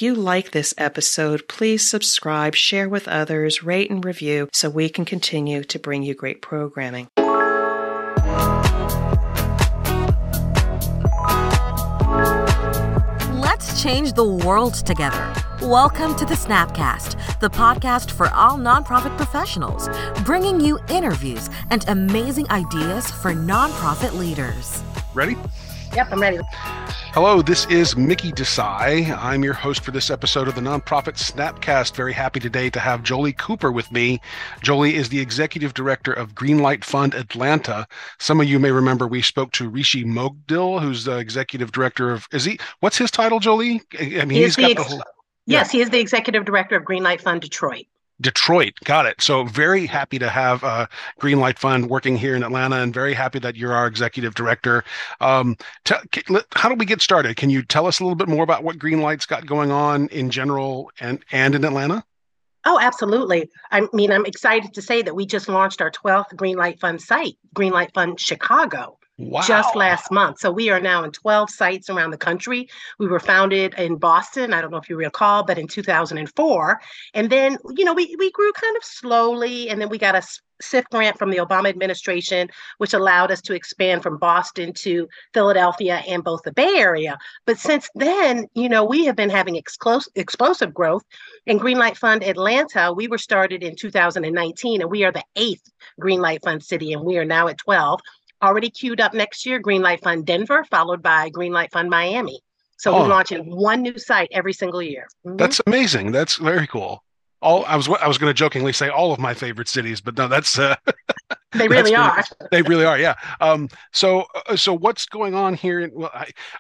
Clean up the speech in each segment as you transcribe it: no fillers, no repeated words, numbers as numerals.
If you like this episode, please subscribe, share with others, rate and review so we can continue to bring you great programming. Let's change the world together. Welcome to the Snapcast, the podcast for all nonprofit professionals, bringing you interviews and amazing ideas for nonprofit leaders. Ready? Yep, I'm ready. Hello, this is Mickey Desai. I'm your host for this episode of the Nonprofit Snapcast. Very happy today to have Jolie Cooper with me. Jolie is the Executive Director of Greenlight Fund Atlanta. Some of you may remember we spoke to Rishi Mogdil, who's the Executive Director of, what's his title, Jolie? I mean, he's got the whole... Yes, he is the Executive Director of Greenlight Fund Detroit. Detroit. Got it. So very happy to have Greenlight Fund working here in Atlanta, and very happy that you're our executive director. How do we get started? Can you tell us a little bit more about what Greenlight's got going on in general and in Atlanta? Oh, absolutely. I mean, I'm excited to say that we just launched our 12th Greenlight Fund site, Greenlight Fund Chicago. Wow. Just last month. So we are now in 12 sites around the country. We were founded in Boston, I don't know if you recall, but in 2004. And then, we grew kind of slowly, and then we got a SIF grant from the Obama administration, which allowed us to expand from Boston to Philadelphia and both the Bay Area. But since then, we have been having explosive growth. In Greenlight Fund Atlanta, we were started in 2019, and we are the 8th Greenlight Fund city, and we are now at 12. Already queued up next year, Greenlight Fund Denver, followed by Greenlight Fund Miami. So we're launching one new site every single year. Mm-hmm. That's amazing. That's very cool. I was going to jokingly say all of my favorite cities, but no, that's they really are. They really are. Yeah. So what's going on here? Well,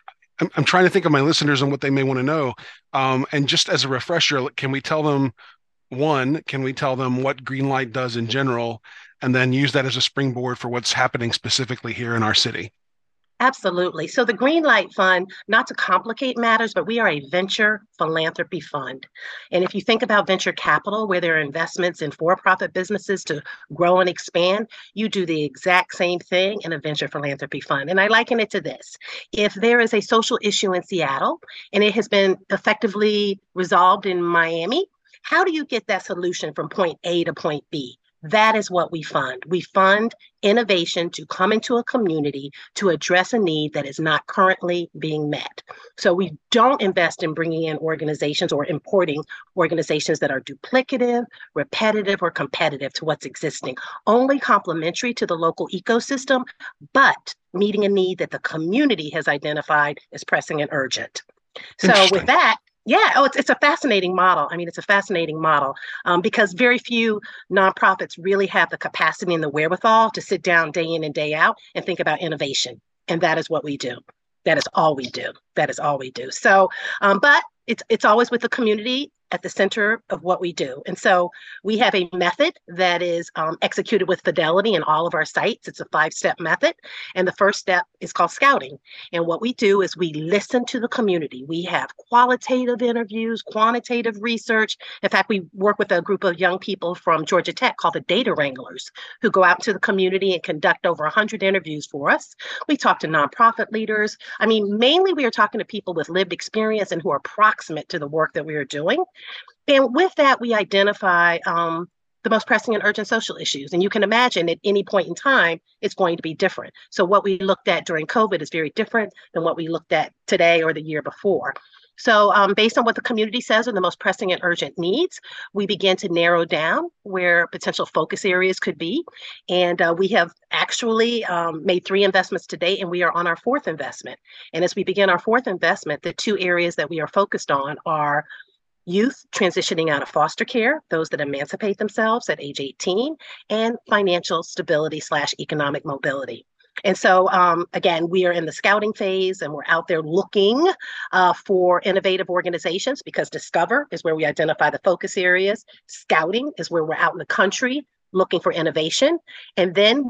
I'm trying to think of my listeners and what they may want to know. And just as a refresher, can we tell them what Greenlight does in general, and then use that as a springboard for what's happening specifically here in our city? Absolutely. So the Greenlight Fund, not to complicate matters, but we are a venture philanthropy fund. And if you think about venture capital, where there are investments in for-profit businesses to grow and expand, you do the exact same thing in a venture philanthropy fund. And I liken it to this. If there is a social issue in Seattle and it has been effectively resolved in Miami, how do you get that solution from point A to point B? That is what we fund. We fund innovation to come into a community to address a need that is not currently being met. So we don't invest in bringing in organizations or importing organizations that are duplicative, repetitive, or competitive to what's existing, only complementary to the local ecosystem, but meeting a need that the community has identified as pressing and urgent. So with that, it's a fascinating model. I mean, it's a fascinating model because very few nonprofits really have the capacity and the wherewithal to sit down day in and day out and think about innovation. And that is what we do. That is all we do. That is all we do. So, but it's always with the community at the center of what we do. And so we have a method that is executed with fidelity in all of our sites. It's a 5-step method. And the first step is called scouting. And what we do is we listen to the community. We have qualitative interviews, quantitative research. In fact, we work with a group of young people from Georgia Tech called the Data Wranglers, who go out to the community and conduct over 100 interviews for us. We talk to nonprofit leaders. I mean, mainly we are talking to people with lived experience and who are proximate to the work that we are doing. And with that, we identify the most pressing and urgent social issues. And you can imagine at any point in time, it's going to be different. So what we looked at during COVID is very different than what we looked at today or the year before. So based on what the community says are the most pressing and urgent needs, we begin to narrow down where potential focus areas could be. And we have actually made 3 investments to date, and we are on our 4th investment. And as we begin our 4th investment, the 2 areas that we are focused on are youth transitioning out of foster care, those that emancipate themselves at age 18, and financial stability / economic mobility. And so, again, we are in the scouting phase, and we're out there looking for innovative organizations, because Discover is where we identify the focus areas. Scouting is where we're out in the country looking for innovation. And then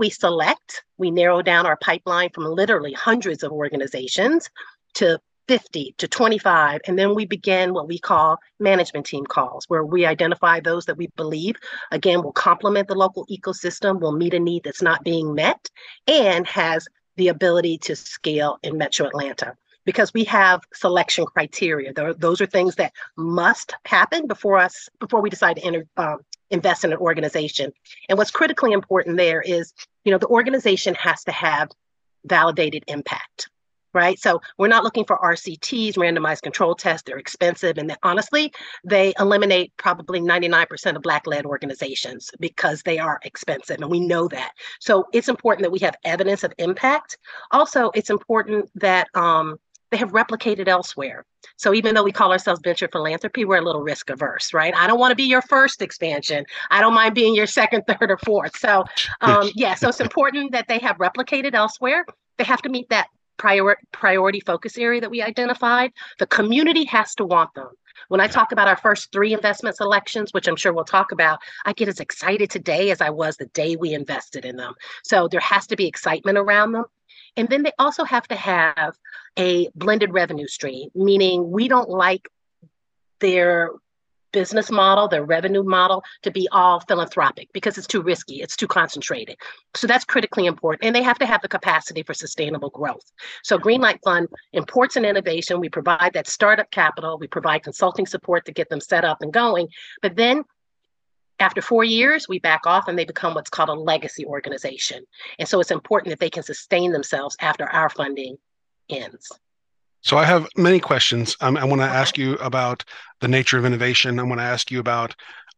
we narrow down our pipeline from literally hundreds of organizations to 50 to 25, and then we begin what we call management team calls, where we identify those that we believe, again, will complement the local ecosystem, will meet a need that's not being met, and has the ability to scale in Metro Atlanta. because we have selection criteria. Those are things that must happen before we decide to invest in an organization. And what's critically important there is, the organization has to have validated impact, right? So we're not looking for RCTs, randomized control tests. They're expensive. And honestly, they eliminate probably 99% of Black-led organizations because they are expensive. And we know that. So it's important that we have evidence of impact. Also, it's important that they have replicated elsewhere. So even though we call ourselves venture philanthropy, we're a little risk averse, right? I don't want to be your first expansion. I don't mind being your second, third, or fourth. So so it's important that they have replicated elsewhere. They have to meet that priority focus area that we identified. The community has to want them. When I talk about our first 3 investment selections, which I'm sure we'll talk about, I get as excited today as I was the day we invested in them. So there has to be excitement around them. And then they also have to have a blended revenue stream, meaning we don't like their business model, their revenue model to be all philanthropic because it's too risky, it's too concentrated. So that's critically important. And they have to have the capacity for sustainable growth. So Greenlight Fund imports an innovation. We provide that startup capital. We provide consulting support to get them set up and going. But then after 4 years, we back off and they become what's called a legacy organization. And so it's important that they can sustain themselves after our funding ends. So I have many questions. I want to ask you about the nature of innovation. I want to ask you about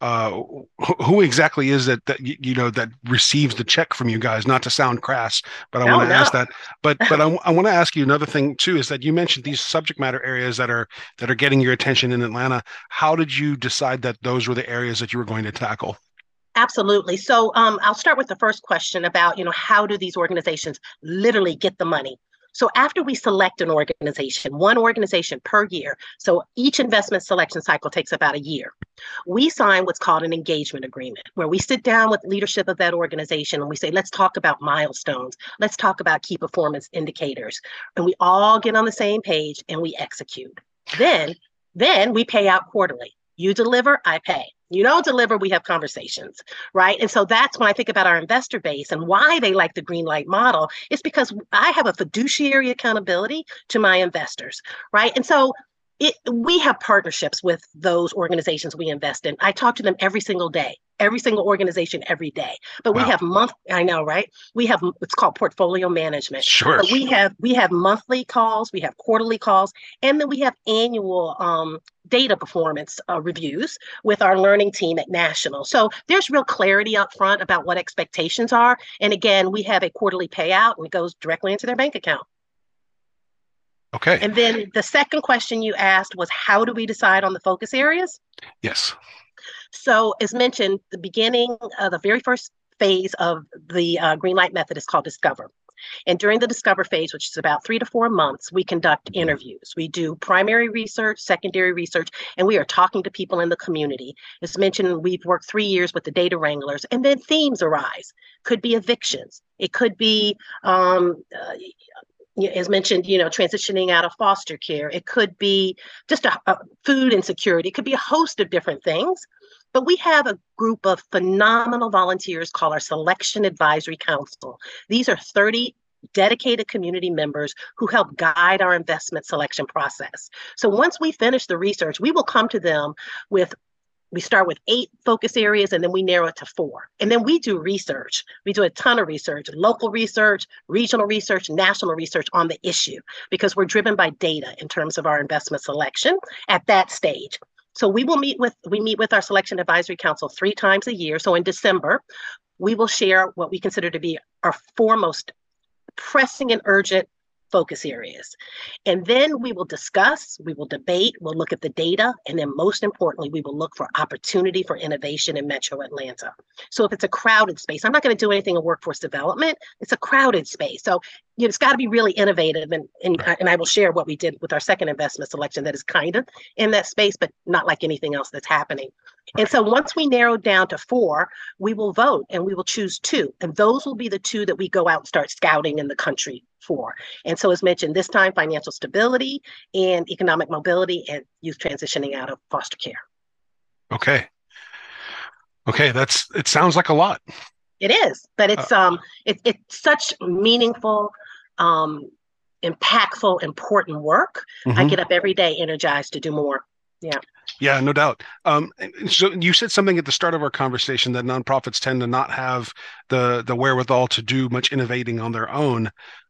who exactly is it that receives the check from you guys? Not to sound crass, but I want to ask that. But I want to ask you another thing too. Is that you mentioned these subject matter areas that are getting your attention in Atlanta. How did you decide that those were the areas that you were going to tackle? Absolutely. So I'll start with the first question about how do these organizations literally get the money? So after we select an organization, one organization per year, so each investment selection cycle takes about a year, we sign what's called an engagement agreement, where we sit down with leadership of that organization and we say, let's talk about milestones. Let's talk about key performance indicators. And we all get on the same page and we execute. Then we pay out quarterly. You deliver, I pay. You don't deliver, we have conversations, right? And so that's when I think about our investor base and why they like the Greenlight model. It's because I have a fiduciary accountability to my investors, right? And so we have partnerships with those organizations we invest in. I talk to them every single day, every single organization every day. But we have I know, right? We have it's called portfolio management. Sure. But we have monthly calls, we have quarterly calls, and then we have annual data performance reviews with our learning team at National. So there's real clarity up front about what expectations are. And again, we have a quarterly payout and it goes directly into their bank account. Okay. And then the second question you asked was, how do we decide on the focus areas? Yes. So as mentioned, the beginning of the very first phase of the Greenlight method is called Discover. And during the Discover phase, which is about 3 to 4 months, we conduct interviews. We do primary research, secondary research, and we are talking to people in the community. As mentioned, we've worked 3 years with the data wranglers, and then themes arise. Could be evictions. It could be as mentioned, transitioning out of foster care. It could be just a food insecurity. It could be a host of different things. But we have a group of phenomenal volunteers called our Selection Advisory Council. These are 30 dedicated community members who help guide our investment selection process. So once we finish the research, we will come to them we start with 8 focus areas and then we narrow it to 4. And then we do research. We do a ton of research, local research, regional research, national research on the issue, because we're driven by data in terms of our investment selection at that stage. So we meet with our Selection Advisory Council 3 times a year. So in December, we will share what we consider to be our 4 most pressing and urgent focus areas. And then we will discuss, we will debate, we'll look at the data, and then most importantly, we will look for opportunity for innovation in Metro Atlanta. So if it's a crowded space, I'm not going to do anything in workforce development. It's a crowded space. So it's got to be really innovative. And I will share what we did with our second investment selection that is kind of in that space, but not like anything else that's happening. And so once we narrow down to 4, we will vote and we will choose 2. And those will be the 2 that we go out and start scouting in the country for. And so as mentioned, this time financial stability and economic mobility and youth transitioning out of foster care. Okay, it sounds like a lot. It is, but it's such meaningful impactful, important work, I get up every day energized to do more. Yeah. Yeah, no doubt. So you said something at the start of our conversation that nonprofits tend to not have the wherewithal to do much innovating on their own.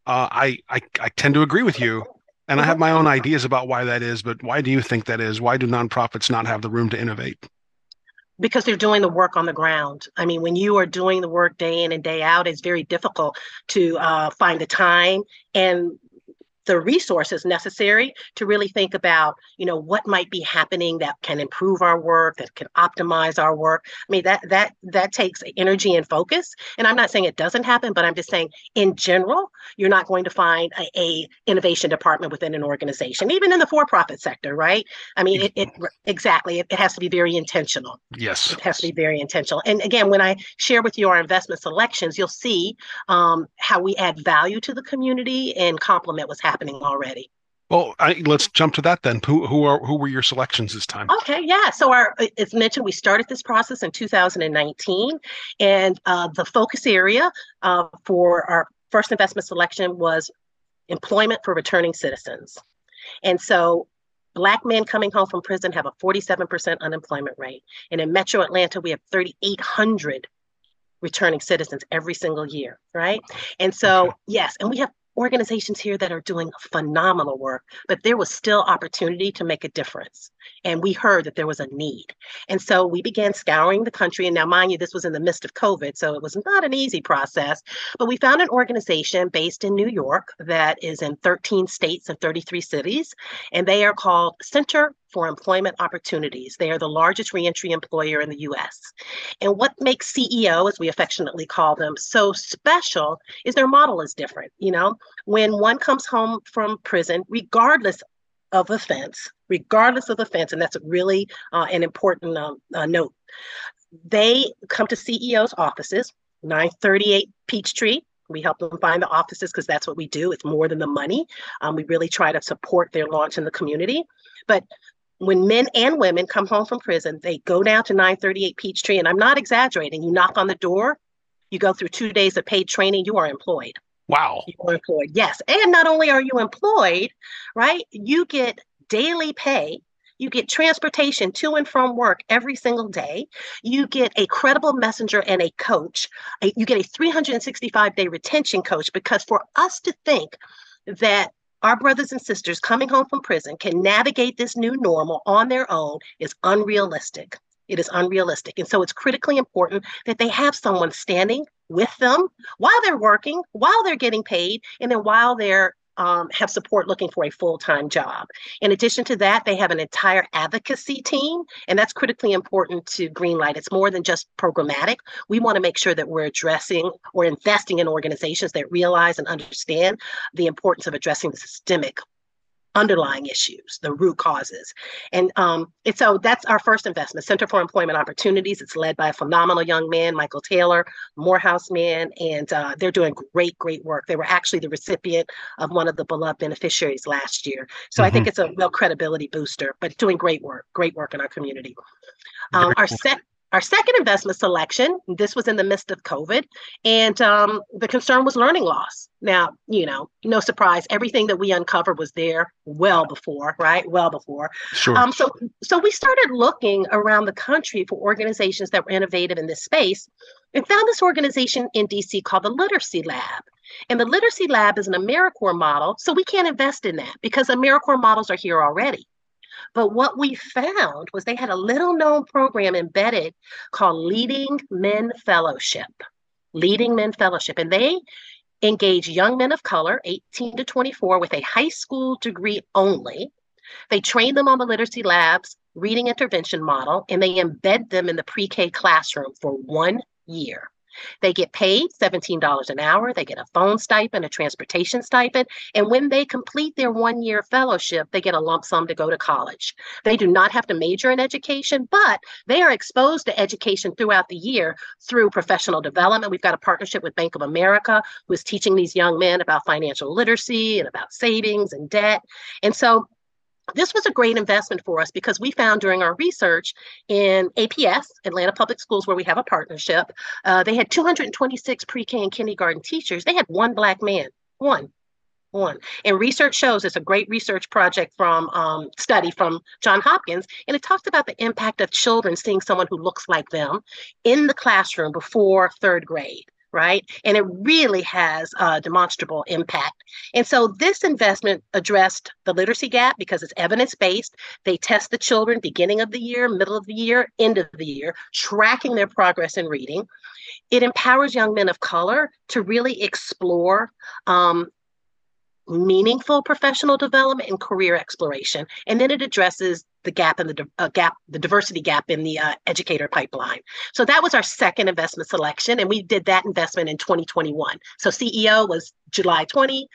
I tend to agree with you, and I have my own ideas about why that is. But why do you think that is? Why do nonprofits not have the room to innovate? Because they're doing the work on the ground. I mean, when you are doing the work day in and day out, it's very difficult to find the time and the resources necessary to really think about, what might be happening that can improve our work, that can optimize our work. I mean, that takes energy and focus. And I'm not saying it doesn't happen, but I'm just saying in general, you're not going to find a innovation department within an organization, even in the for-profit sector, right? I mean, exactly. It has to be very intentional. Yes. It has to be very intentional. And again, when I share with you our investment selections, you'll see how we add value to the community and complement what's happening already. Well, let's jump to that then. Who were your selections this time? Okay, yeah. So as mentioned, we started this process in 2019, and the focus area for our first investment selection was employment for returning citizens. And so Black men coming home from prison have a 47% unemployment rate. And in Metro Atlanta, we have 3,800 returning citizens every single year, right? And so, yes, and we have organizations here that are doing phenomenal work, but there was still opportunity to make a difference. And we heard that there was a need. And so we began scouring the country. And now, mind you, this was in the midst of COVID, so it was not an easy process. But we found an organization based in New York that is in 13 states and 33 cities. And they are called Center for Employment Opportunities. They are the largest reentry employer in the U.S. And what makes CEO, as we affectionately call them, so special is their model is different. When one comes home from prison, regardless of offense, and that's really an important note, they come to CEO's offices, 938 Peachtree. We help them find the offices because that's what we do. It's more than the money. We really try to support their launch in the community. But when men and women come home from prison, they go down to 938 Peachtree, and I'm not exaggerating. You knock on the door, you go through 2 days of paid training, you are employed. Wow. You are employed, yes. And not only are you employed, right, you get daily pay. You get transportation to and from work every single day. You get a credible messenger and a coach. You get a 365-day retention coach, because for us to think that our brothers and sisters coming home from prison can navigate this new normal on their own is unrealistic. It is unrealistic. And so it's critically important that they have someone standing with them while they're working, while they're getting paid, and then while they're have support looking for a full-time job. In addition to that, they have an entire advocacy team, and that's critically important to Greenlight. It's more than just programmatic. We want to make sure that we're addressing or investing in organizations that realize and understand the importance of addressing the systemic underlying issues, the root causes. And so that's our first investment, Center for Employment Opportunities. It's led by a phenomenal young man, Michael Taylor, Morehouse man, and they're doing great work. They were actually the recipient of one of the beloved beneficiaries last year. So I think it's a real credibility booster, but doing great work in our community. Our second investment selection, this was in the midst of COVID, and the concern was learning loss. Now, no surprise, everything that we uncovered was there well before, right? Well before. Sure. So we started looking around the country for organizations that were innovative in this space, and found this organization in DC called the Literacy Lab. And the Literacy Lab is an AmeriCorps model, so we can't invest in that because AmeriCorps models are here already. But what we found was they had a little known program embedded called Leading Men Fellowship. And they engage young men of color, 18 to 24, with a high school degree only. They train them on the Literacy Lab's reading intervention model, and they embed them in the pre-K classroom for 1 year. They get paid $17 an hour. They get a phone stipend, a transportation stipend. And when they complete their 1 year fellowship, they get a lump sum to go to college. They do not have to major in education, but they are exposed to education throughout the year through professional development. We've got a partnership with Bank of America, who is teaching these young men about financial literacy and about savings and debt. And so this was a great investment for us because we found during our research in APS, Atlanta Public Schools, where we have a partnership, they had 226 pre-K and kindergarten teachers. They had one Black man, one. One. And research shows, it's a great research project from study from Johns Hopkins, and it talks about the impact of children seeing someone who looks like them in the classroom before third grade. Right. And it really has a demonstrable impact. And so this investment addressed the literacy gap because it's evidence-based. They test the children beginning of the year, middle of the year, end of the year, tracking their progress in reading. It empowers young men of color to really explore meaningful professional development and career exploration. And then it addresses the gap in the diversity gap in the educator pipeline. So that was our second investment selection, and we did that investment in 2021. So CEO was July 20.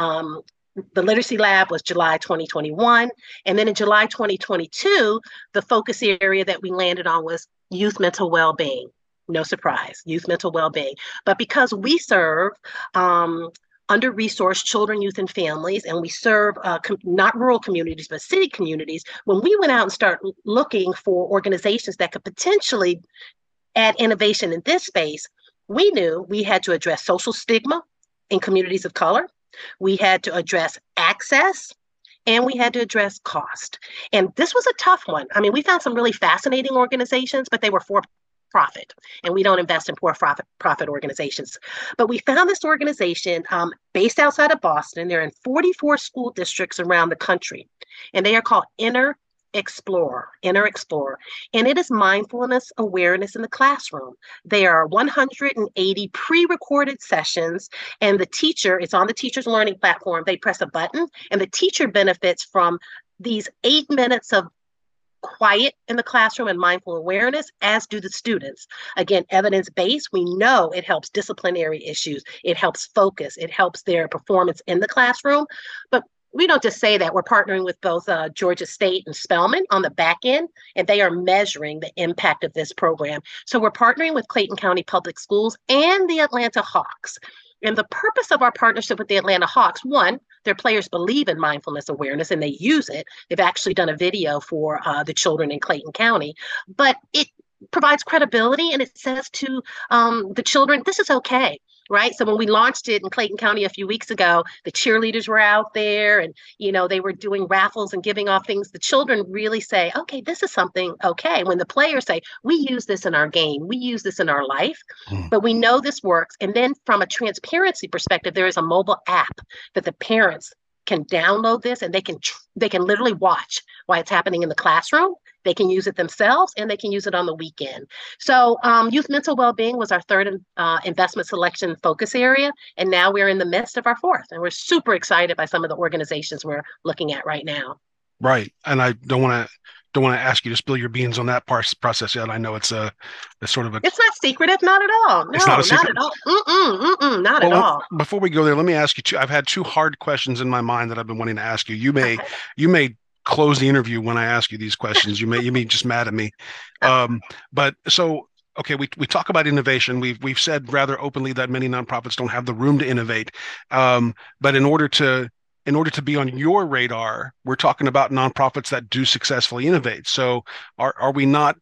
The Literacy Lab was July 2021. And then in July 2022, the focus area that we landed on was youth mental well-being. No surprise, youth mental well-being. But because we serve under-resourced children, youth, and families, and we serve not rural communities, but city communities, when we went out and started looking for organizations that could potentially add innovation in this space, we knew we had to address social stigma in communities of color, we had to address access, and we had to address cost. And this was a tough one. I mean, we found some really fascinating organizations, but they were for-profit, and we don't invest in for-profit organizations. But we found this organization based outside of Boston. They're in 44 school districts around the country, and they are called Inner Explorer, and it is mindfulness awareness in the classroom. There are 180 pre-recorded sessions, and the teacher, it's on the teacher's learning platform. They press a button, and the teacher benefits from these 8 minutes of quiet in the classroom and mindful awareness, as do the students. Again, evidence-based, we know it helps disciplinary issues, it helps focus, it helps their performance in the classroom. But we don't just say that. We're partnering with both Georgia State and Spelman on the back end, and they are measuring the impact of this program. So we're partnering with Clayton County Public Schools and the Atlanta Hawks. And the purpose of our partnership with the Atlanta Hawks, one, their players believe in mindfulness awareness and they use it. They've actually done a video for the children in Clayton County, but it provides credibility and it says to the children, this is okay. Right. So when we launched it in Clayton County a few weeks ago, the cheerleaders were out there and, they were doing raffles and giving off things. The children really say, OK, this is something OK. When the players say, we use this in our game, we use this in our life, but we know this works. And then from a transparency perspective, there is a mobile app that the parents can download this and they can literally watch why it's happening in the classroom. They can use it themselves and they can use it on the weekend. So youth mental well-being was our third investment selection focus area. And now we're in the midst of our fourth. And we're super excited by some of the organizations we're looking at right now. Right. And I don't want to ask you to spill your beans on that process yet. I know it's sort of a... It's not secretive, not at all. No, it's not a secret. Not at all. Not at all. Before we go there, let me ask you I've had two hard questions in my mind that I've been wanting to ask you. You may close the interview when I ask you these questions. You may just mad at me. But so, okay, we talk about innovation. We've said rather openly that many nonprofits don't have the room to innovate. But in order to be on your radar, we're talking about nonprofits that do successfully innovate. So are we not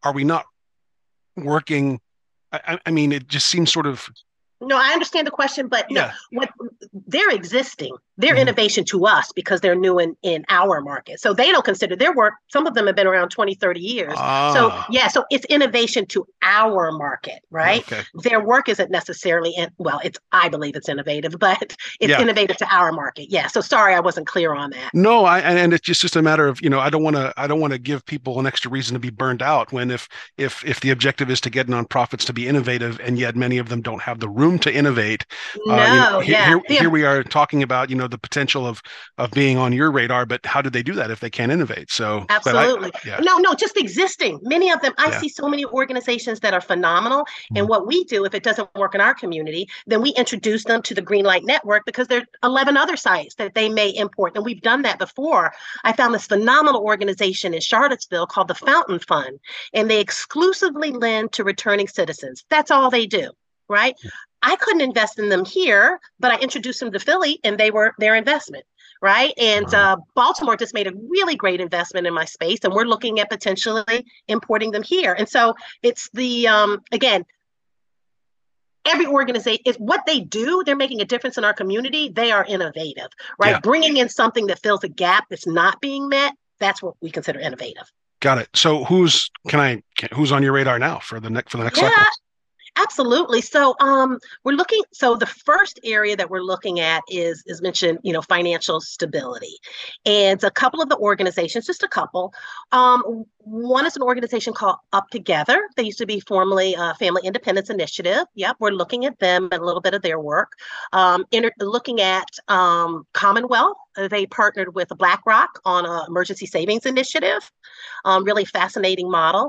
working? I mean, it just seems sort of... No, I understand the question, but no, what they're existing, they're innovation to us because they're new in our market. So they don't consider their work. Some of them have been around 20, 30 years. So it's innovation to our market, right? Okay. Their work isn't necessarily, I believe it's innovative, but it's innovative to our market. Yeah. So sorry, I wasn't clear on that. No, and it's just a matter of, I don't want to give people an extra reason to be burned out when if the objective is to get nonprofits to be innovative and yet many of them don't have the room to innovate. Here we are talking about, the potential of being on your radar, but how do they do that if they can't innovate? So absolutely. No, just existing. Many of them, I see so many organizations that are phenomenal. And what we do, if it doesn't work in our community, then we introduce them to the Greenlight Network because there are 11 other sites that they may import. And we've done that before. I found this phenomenal organization in Charlottesville called the Fountain Fund, and they exclusively lend to returning citizens. That's all they do, right? I couldn't invest in them here, but I introduced them to Philly and they were their investment, right? And Baltimore just made a really great investment in my space and we're looking at potentially importing them here. And so it's the, again, every organization is what they do. They're making a difference in our community. They are innovative, right? Yeah. Bringing in something that fills a gap that's not being met. That's what we consider innovative. Got it. So who's on your radar now for the next Yeah, cycle? absolutely. So we're looking, so the first area that we're looking at is mentioned, financial stability. And a couple of the organizations, just a couple. One is an organization called Up Together. They used to be formerly Family Independence Initiative. Yep, we're looking at them and a little bit of their work. Looking at Commonwealth. They partnered with BlackRock on an emergency savings initiative. Really fascinating model.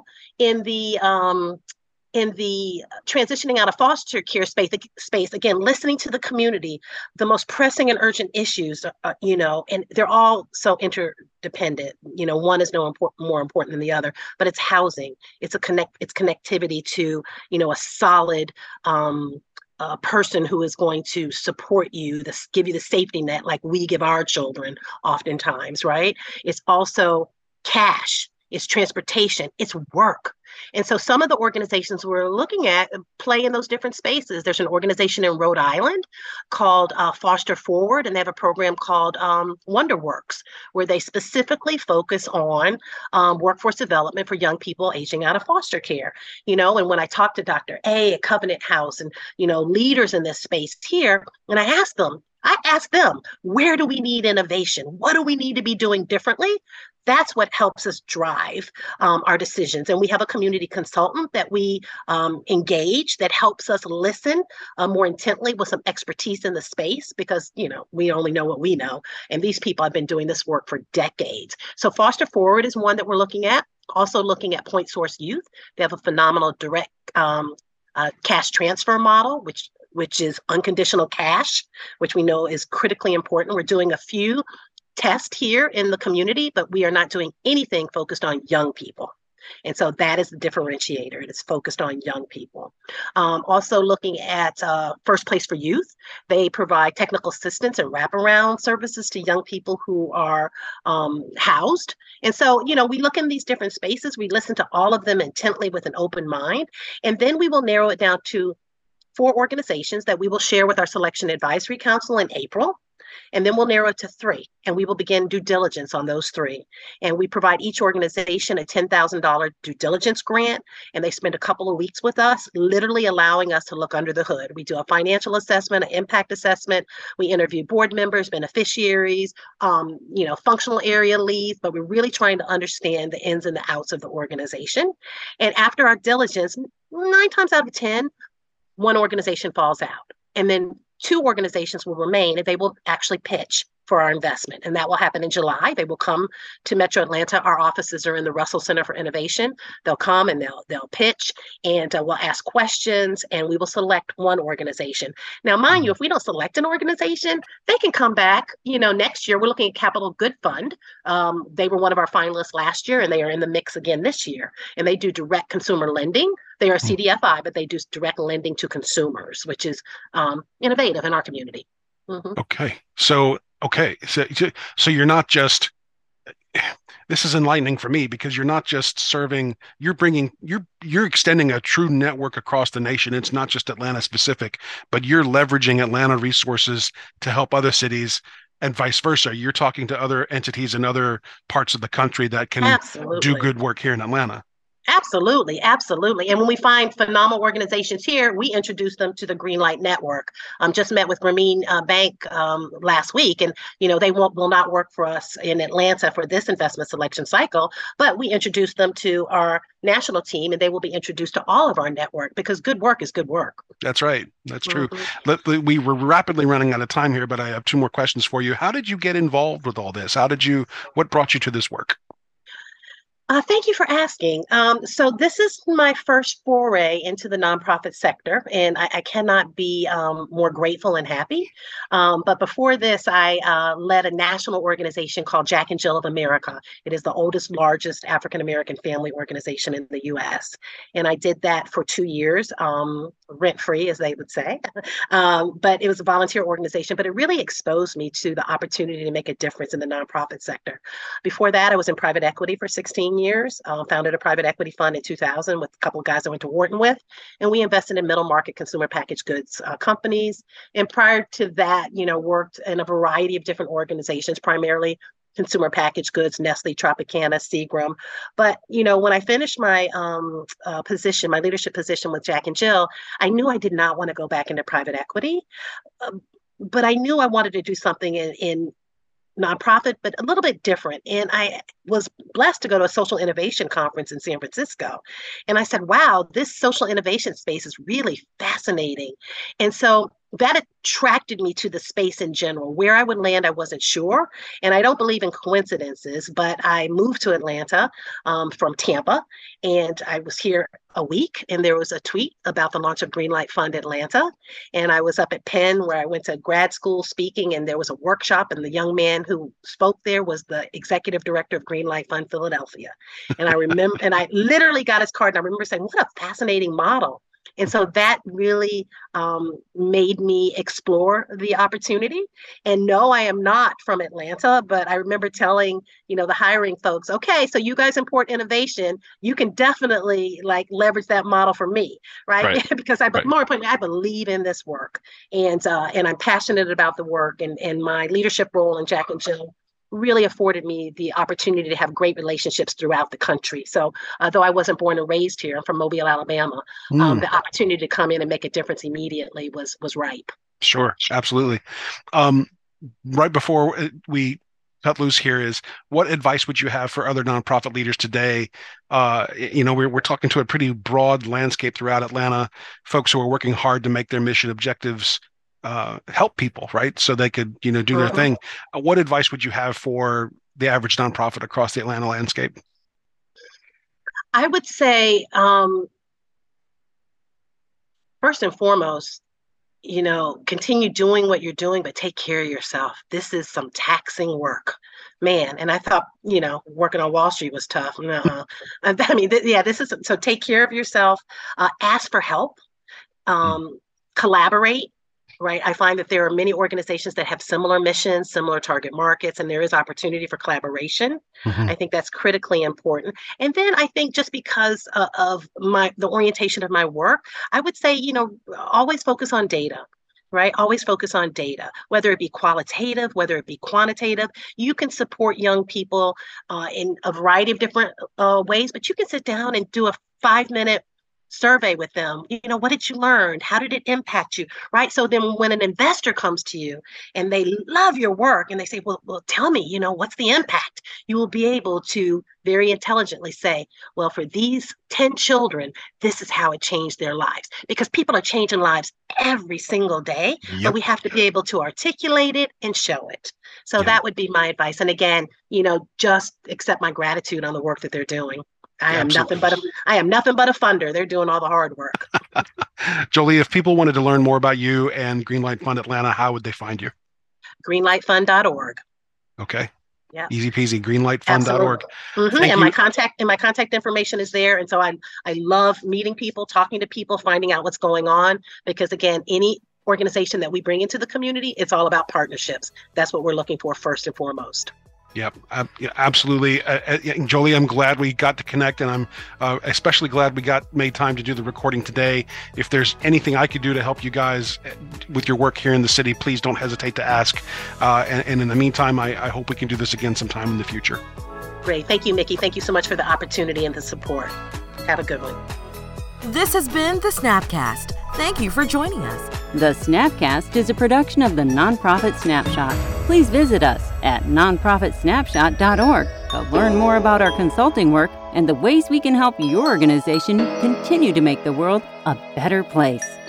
In the transitioning out of foster care space, again, listening to the community, the most pressing and urgent issues, and they're all so interdependent. One is more important than the other, but it's housing. It's connectivity to, a solid person who is going to support you, give you the safety net like we give our children oftentimes, right? It's also cash. It's transportation, it's work. And so some of the organizations we're looking at play in those different spaces. There's an organization in Rhode Island called Foster Forward, and they have a program called WonderWorks, where they specifically focus on workforce development for young people aging out of foster care. And when I talk to Dr. A at Covenant House and, leaders in this space here, and I ask them, where do we need innovation? What do we need to be doing differently? That's what helps us drive our decisions. And we have a community consultant that we engage that helps us listen more intently with some expertise in the space because, we only know what we know. And these people have been doing this work for decades. So Foster Forward is one that we're looking at. Also looking at Point Source Youth. They have a phenomenal direct cash transfer model, which is unconditional cash, which we know is critically important. We're doing a few tests here in the community, but we are not doing anything focused on young people. And so that is the differentiator. It is focused on young people. Also looking at First Place for Youth. They provide technical assistance and wraparound services to young people who are housed. And so, we look in these different spaces. We listen to all of them intently with an open mind. And then we will narrow it down to 4 organizations that we will share with our Selection Advisory Council in April. And then we'll narrow it to 3, and we will begin due diligence on those 3. And we provide each organization a $10,000 due diligence grant, and they spend a couple of weeks with us, literally allowing us to look under the hood. We do a financial assessment, an impact assessment. We interview board members, beneficiaries, functional area leads, but we're really trying to understand the ins and the outs of the organization. And after our diligence, 9 times out of 10, one organization falls out. And then 2 organizations will remain and they will actually pitch for our investment. And that will happen in July. They will come to Metro Atlanta. Our offices are in the Russell Center for Innovation. They'll come and they'll pitch and we'll ask questions and we will select one organization. Now, mind you, if we don't select an organization, they can come back, next year. We're looking at Capital Good Fund. They were one of our finalists last year and they are in the mix again this year. And they do direct consumer lending. They are CDFI, but they do direct lending to consumers, which is innovative in our community. Mm-hmm. Okay. So you're not just, this is enlightening for me because you're not just serving, you're extending a true network across the nation. It's not just Atlanta specific, but you're leveraging Atlanta resources to help other cities and vice versa. You're talking to other entities in other parts of the country that can do good work here in Atlanta. Absolutely. Absolutely. And when we find phenomenal organizations here, we introduce them to the Greenlight Network. Just met with Grameen Bank last week, and they will not work for us in Atlanta for this investment selection cycle, but we introduced them to our national team, and they will be introduced to all of our network because good work is good work. That's right. That's true. Mm-hmm. We were rapidly running out of time here, but I have 2 more questions for you. How did you get involved with all this? What brought you to this work? Thank you for asking. So this is my first foray into the nonprofit sector, and I cannot be more grateful and happy. But before this, I led a national organization called Jack and Jill of America. It is the largest African-American family organization in the U.S. And I did that for 2 years, rent-free, as they would say. But it was a volunteer organization, but it really exposed me to the opportunity to make a difference in the nonprofit sector. Before that, I was in private equity for 16 15 years, founded a private equity fund in 2000 with a couple of guys I went to Wharton with, and we invested in middle market consumer packaged goods companies. And prior to that, worked in a variety of different organizations, primarily consumer packaged goods, Nestle, Tropicana, Seagram. But, when I finished my position, my leadership position with Jack and Jill, I knew I did not want to go back into private equity, but I knew I wanted to do something in nonprofit, but a little bit different. And I was blessed to go to a social innovation conference in San Francisco. And I said, wow, this social innovation space is really fascinating. And so that attracted me to the space in general. Where I would land, I wasn't sure. And I don't believe in coincidences, but I moved to Atlanta from Tampa, and I was here a week, and there was a tweet about the launch of Greenlight Fund Atlanta. And I was up at Penn, where I went to grad school speaking, and there was a workshop, and the young man who spoke there was the executive director of Greenlight Fund Philadelphia. And I remember, and I literally got his card, and I remember saying, what a fascinating model. And so that really made me explore the opportunity. And no, I am not from Atlanta, but I remember telling, the hiring folks, okay, so you guys import innovation, you can definitely leverage that model for me, right? Because more importantly, I believe in this work, and I'm passionate about the work, and my leadership role in Jack and Jill really afforded me the opportunity to have great relationships throughout the country. So though I wasn't born and raised here, I'm from Mobile, Alabama, the opportunity to come in and make a difference immediately was ripe. Sure, absolutely. Right before we cut loose here is, what advice would you have for other nonprofit leaders today? We're talking to a pretty broad landscape throughout Atlanta, folks who are working hard to make their mission objectives help people, right? So they could, do their thing. What advice would you have for the average nonprofit across the Atlanta landscape? I would say, first and foremost, continue doing what you're doing, but take care of yourself. This is some taxing work, man. And I thought, working on Wall Street was tough. No, this is, so take care of yourself, ask for help, collaborate. Right. I find that there are many organizations that have similar missions, similar target markets, and there is opportunity for collaboration. I think that's critically important. And then I think just because of the orientation of my work, I would say, always focus on data. Right? Always focus on data, whether it be qualitative, whether it be quantitative. You can support young people in a variety of different ways, but you can sit down and do a 5-minute survey with them. What did you learn? How did it impact you? Right. So then when an investor comes to you and they love your work and they say, well, tell me, what's the impact? You will be able to very intelligently say, well, for these 10 children, this is how it changed their lives, because people are changing lives every single day, but we have to be able to articulate it and show it. So that would be my advice. And again, just accept my gratitude on the work that they're doing. I am nothing but a funder. They're doing all the hard work. Jolie, if people wanted to learn more about you and Greenlight Fund Atlanta, how would they find you? Greenlightfund.org. Okay. Yeah. Easy peasy. Greenlightfund.org. And my contact information is there. And so I love meeting people, talking to people, finding out what's going on, because again, any organization that we bring into the community, it's all about partnerships. That's what we're looking for first and foremost. Yep, absolutely. Jolie, I'm glad we got to connect, and I'm especially glad we made time to do the recording today. If there's anything I could do to help you guys with your work here in the city, please don't hesitate to ask. And in the meantime, I hope we can do this again sometime in the future. Great. Thank you, Mickey. Thank you so much for the opportunity and the support. Have a good one. This has been the Snapcast. Thank you for joining us. The Snapcast is a production of the Nonprofit Snapshot. Please visit us at nonprofitsnapshot.org to learn more about our consulting work and the ways we can help your organization continue to make the world a better place.